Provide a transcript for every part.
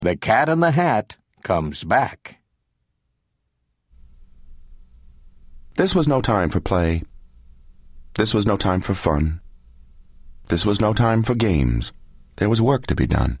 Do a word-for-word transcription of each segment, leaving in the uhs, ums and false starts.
The Cat in the Hat comes back. This was no time for play. This was no time for fun. This was no time for games. There was work to be done.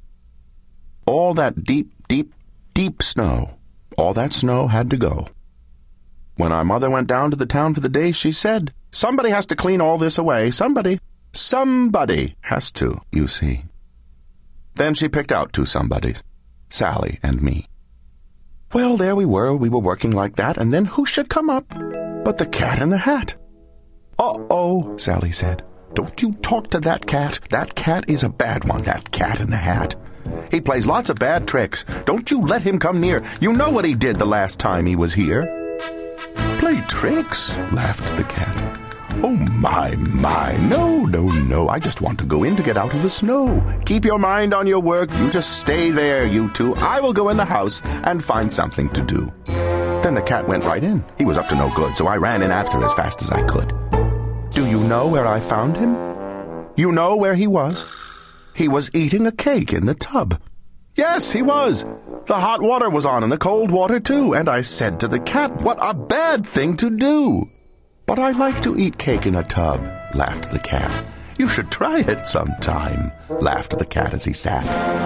All that deep, deep, deep snow, all that snow had to go. When our mother went down to the town for the day, she said, "Somebody has to clean all this away. Somebody. Somebody has to, you see." Then she picked out two somebodies, Sally and me. Well, there we were. We were working like that, and then who should come up but the Cat in the Hat? "Uh-oh," Sally said. "Don't you talk to that cat. That cat is a bad one, that Cat in the Hat. He plays lots of bad tricks. Don't you let him come near. You know what he did the last time he was here." "Play tricks?" laughed the cat. "Oh, my, my, no, no, no. I just want to go in to get out of the snow. Keep your mind on your work. You just stay there, you two. I will go in the house and find something to do." Then the cat went right in. He was up to no good, so I ran in after as fast as I could. Do you know where I found him? You know where he was? He was eating a cake in the tub. Yes, he was. The hot water was on and the cold water too, and I said to the cat, "What a bad thing to do." "But I like to eat cake in a tub," laughed the cat. "You should try it sometime," laughed the cat as he sat.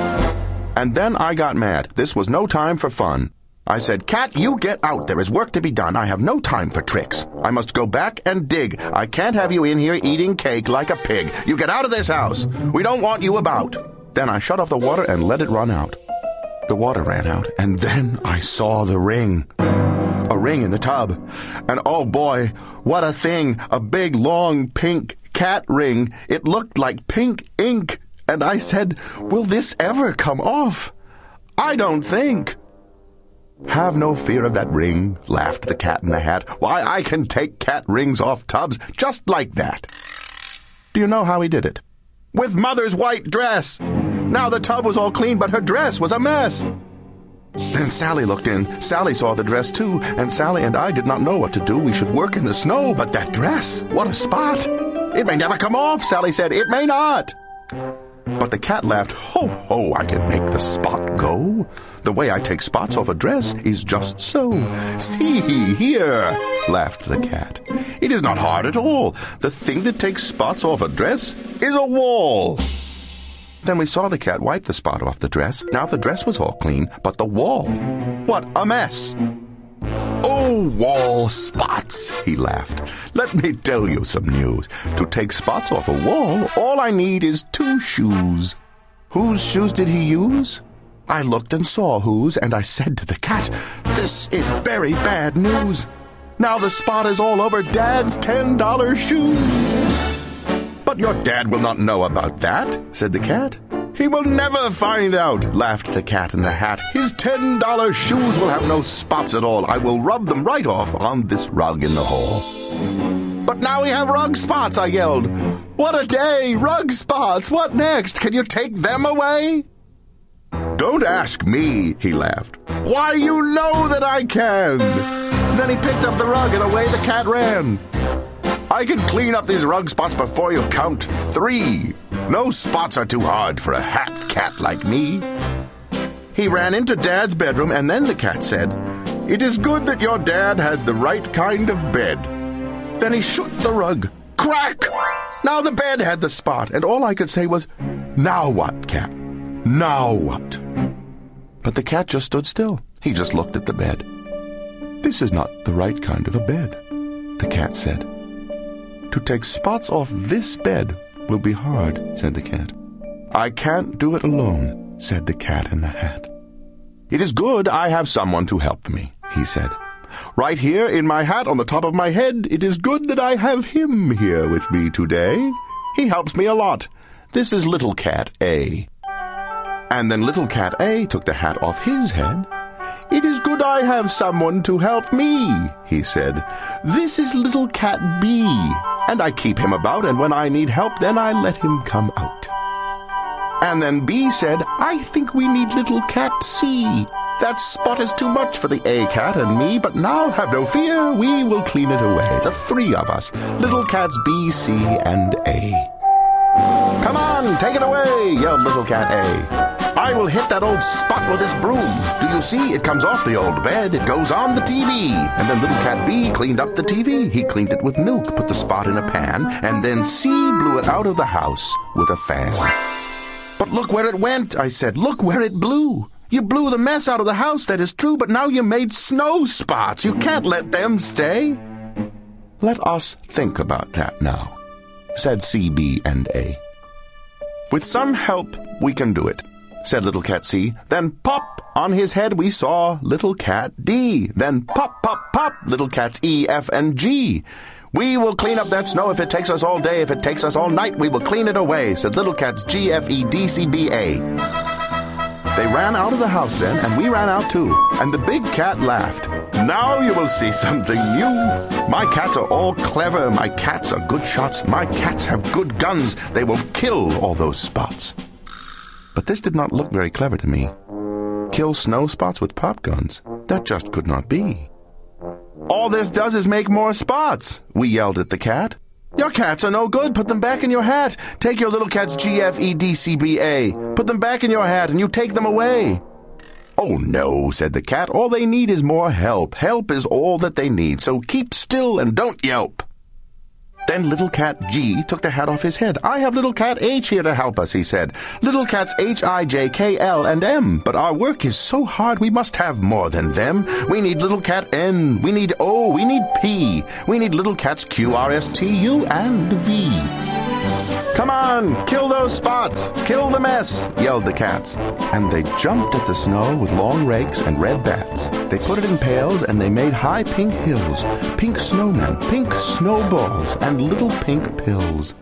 And then I got mad. This was no time for fun. I said, "Cat, you get out. There is work to be done. I have no time for tricks. I must go back and dig. I can't have you in here eating cake like a pig. You get out of this house. We don't want you about." Then I shut off the water and let it run out. The water ran out, and then I saw the ring. A ring in the tub. And oh boy, what a thing. A big, long, pink cat ring. It looked like pink ink. And I said, "Will this ever come off?" "I don't think." "Have no fear of that ring," laughed the Cat in the Hat. "Why, I can take cat rings off tubs just like that." Do you know how he did it? With Mother's white dress. Now the tub was all clean, but her dress was a mess. Then Sally looked in. Sally saw the dress too, and Sally and I did not know what to do. We should work in the snow, but that dress, what a spot. "It may never come off," Sally said. "It may not." But the cat laughed. "Ho, ho, I can make the spot go. The way I take spots off a dress is just so. See here," laughed the cat. "It is not hard at all. The thing that takes spots off a dress is a wall." Then we saw the cat wipe the spot off the dress. Now the dress was all clean, but the wall, what a mess. "Oh, wall spots," he laughed. "Let me tell you some news. To take spots off a wall, all I need is two shoes." Whose shoes did he use? I looked and saw whose, and I said to the cat, "This is very bad news. Now the spot is all over Dad's ten dollar shoes." "But your dad will not know about that," said the cat. "He will never find out," laughed the Cat in the Hat. "His ten dollar shoes will have no spots at all. I will rub them right off on this rug in the hall." "But now we have rug spots," I yelled. "What a day! Rug spots! What next? Can you take them away?" "Don't ask me," he laughed. "Why, you know that I can." Then he picked up the rug and away the cat ran. "I can clean up these rug spots before you count three. No spots are too hard for a hat cat like me." He ran into Dad's bedroom, and then the cat said, "It is good that your dad has the right kind of bed." Then he shook the rug. Crack! Now the bed had the spot, and all I could say was, "Now what, cat? Now what?" But the cat just stood still. He just looked at the bed. "This is not the right kind of a bed," the cat said. "To take spots off this bed will be hard," said the cat. "I can't do it alone," said the Cat in the Hat. "It is good I have someone to help me," he said. "Right here in my hat on the top of my head, it is good that I have him here with me today. He helps me a lot. This is Little Cat A." And then Little Cat A took the hat off his head. "It is good I have someone to help me," he said. "This is Little Cat B, and I keep him about, and when I need help, then I let him come out." And then B said, "I think we need Little Cat C. That spot is too much for the A cat and me, but now have no fear, we will clean it away, the three of us, Little Cats B, C, and A. Come on, gun! Take it away! Yelled little cat A. I will hit that old spot with this broom. Do you see? It comes off the old bed. It goes on the T V. And then little cat B cleaned up the T V. He cleaned it with milk, put the spot in a pan, and then C blew it out of the house with a fan. But look where it went, I said. Look where it blew. You blew the mess out of the house, that is true, but now you made snow spots. You can't let them stay. Let us think about that now, said C, B, and A. With some help, we can do it, said little cat C. Then pop, on his head we saw little cat D. Then pop, pop, pop, little cats E, F, and G. We will clean up that snow if it takes us all day. If it takes us all night, we will clean it away, said little cats G, F, E, D, C, B, A. They ran out of the house then, and we ran out too, and the big cat laughed. Now you will see something new. My cats are all clever. My cats are good shots. My cats have good guns. They will kill all those spots. But this did not look very clever to me. Kill snow spots with pop guns? That just could not be. All this does is make more spots, we yelled at the cat. Your cats are no good. Put them back in your hat. Take your little cats G, F, E, D, C, B, A. Put them back in your hat and you take them away. Oh, no, said the cat. All they need is more help. Help is all that they need, so keep still and don't yelp. Then little cat G took the hat off his head. I have little cat H here to help us, he said. Little cats H, I, J, K, L, and M. But our work is so hard we must have more than them. We need little cat N. We need O. We need P. We need little cats Q, R, S, T, U, and V. Come on, kill those spots. Kill the mess, yelled the cats. And they jumped at the snow with long rakes and red bats. They put it in pails and they made high pink hills, pink snowmen, pink snowballs, and little pink pills.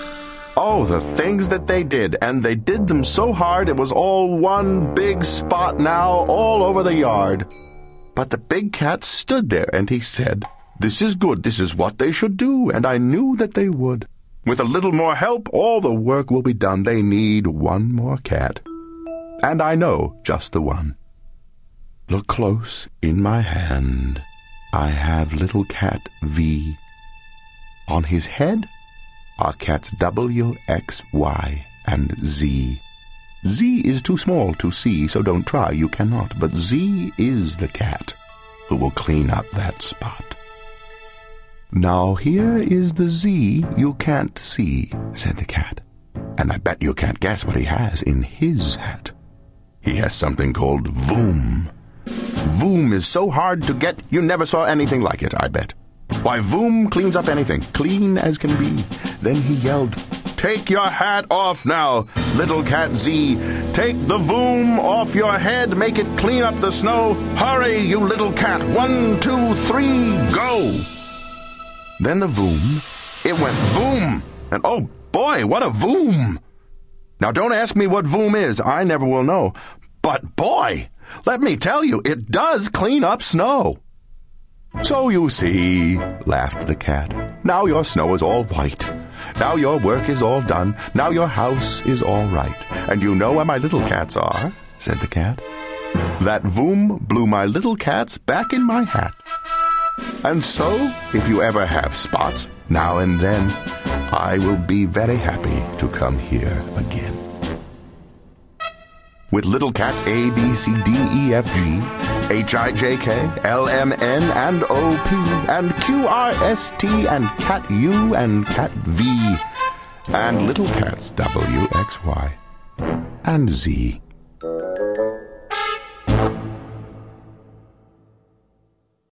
Oh, the things that they did, and they did them so hard it was all one big spot now all over the yard. But the big cat stood there and he said, This is good, this is what they should do, and I knew that they would. With a little more help, all the work will be done. They need one more cat. And I know just the one. Look close in my hand. I have little cat V. On his head are cats W, X, Y, and Z. Z is too small to see, so don't try, you cannot. But Z is the cat who will clean up that spot. Now here is the Z you can't see, said the cat. And I bet you can't guess what he has in his hat. He has something called Voom. Voom is so hard to get, you never saw anything like it, I bet. Why, Voom cleans up anything, clean as can be. Then he yelled, Take your hat off now, little cat Z. Take the Voom off your head, make it clean up the snow. Hurry, you little cat. One, two, three, go. Then the Voom, it went boom, and oh boy, what a Voom! Now don't ask me what Voom is, I never will know. But boy, let me tell you, it does clean up snow. So you see, laughed the cat, now your snow is all white. Now your work is all done. Now your house is all right. And you know where my little cats are, said the cat. That Voom blew my little cats back in my hat. And so, if you ever have spots, now and then, I will be very happy to come here again. With little cats A, B, C, D, E, F, G, H, I, J, K, L, M, N, and O, P, and Q, R, S, T, and cat U, and cat V, and little cats W, X, Y, and Z.